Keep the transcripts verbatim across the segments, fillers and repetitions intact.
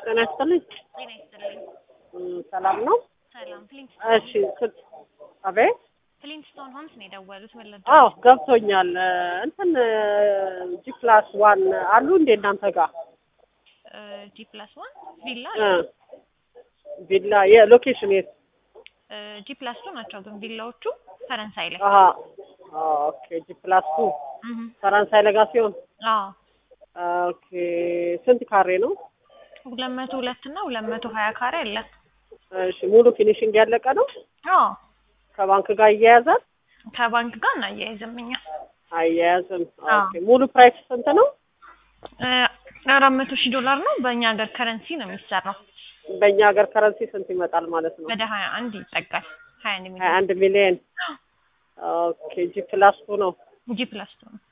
ጤና ይስጥልኝ። ጤና ይስጥልኝ። ሰላም ነው? ሰላም ፍሊንት እሺ አቤት ፍሊንትስቶን ሆምስ ነው የደወሉት ወለደ? አዎ ገብቶኛል። እንትን ጂ ፕላስ ዋን አሉ እንዴ እናንተ ጋር? ጂ ፕላስ ዋን ቪላ ቪላ የሎኬሽን የት? ጂ ፕላስ ቱ ናቸው ግን ቪላዎቹ ፈረንሳይ ላይ። አሃ ኦኬ ጂ ፕላስ ቱ ፈረንሳይ ለጋ ሲሆን አዎ ኦኬ ስንት ካሬ ነው? ሁለት መቶ ሁለት እና ሁለት መቶ ሀያ ካሬ አለ። እሺ ሙሉ ፊኒሺንግ ያለቀ ነው? አዎ ከባንክ ጋር ይያያዛል? ከባንክ ጋር እናያይዝም እኛ። አያያዝም። ኦኬ ሙሉ ፕራይስ ስንት ነው? አራት መቶ ሺህ ዶላር ነው። በእኛ ሀገር ከረንሲ ነው የሚሰራው። በእኛ ሀገር ከረንሲ ስንት ይመጣል ማለት ነው? ወደ ሀያ አንድ ይጠጋል። ሀያ አንድ ሚሊዮን ሀያ አንድ ሚሊዮን ኦኬ ጂ ፕላስ ቱ ነው? ጂ ፕላስ ቱ ነው።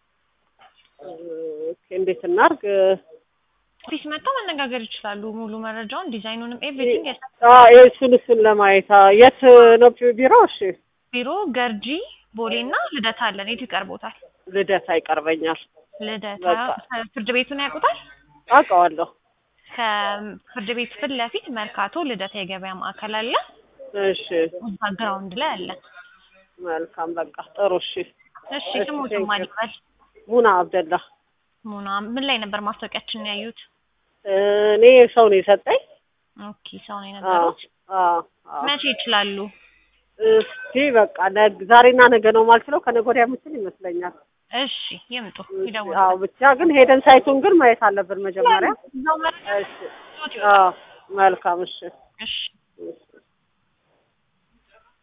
ኦኬ እንዴት እናድርግ? ኦፊስ መጥተው መነጋገር ይችላሉ። ሙሉ መረጃውን ዲዛይኑንም ኤቭሪቲንግ አዎ እሱን እሱን ለማየት የት ነው ቢሮ? እሺ ቢሮ ገርጂ ቦሌና ልደታ አለን። የት ይቀርቦታል? ልደታ ይቀርበኛል። ልደታ ፍርድ ቤቱን ያውቁታል? አውቀዋለሁ። ከፍርድ ቤት ፊት ለፊት መርካቶ ልደታ የገበያ ማዕከል አለ። እሺ ግራውንድ ላይ አለ። መልካም በቃ ጥሩ። እሺ እሺ ስሙት ማዲባል ሙና አብደላ። ሙና ምን ላይ ነበር ማስታወቂያችንን ያዩት? እኔ ሰው ነው የሰጠኝ። ኦኬ ሰው ነው የነገሩት። አዎ መቼ ይችላሉ? እስቲ በቃ ዛሬና ነገ ነው ማልችለው፣ ከነገ ወዲያ የምችል ይመስለኛል። እሺ ይምጡ ይደውሉ። አዎ ብቻ ግን ሄደን ሳይቱን ግን ማየት አለብን መጀመሪያ። እሺ አዎ መልካም። እሺ እሺ